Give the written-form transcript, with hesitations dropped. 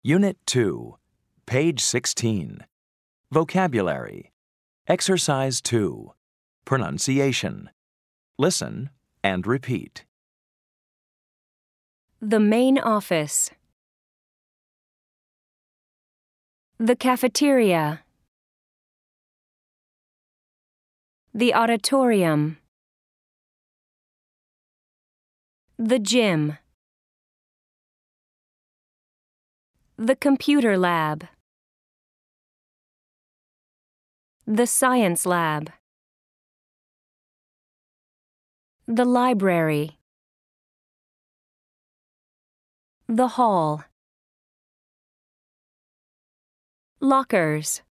Unit 2, page 16. Vocabulary. Exercise 2. Pronunciation. Listen and repeat. The main office. The cafeteria. The auditorium. The gym. The computer lab. The science lab. The library. The hall. Lockers.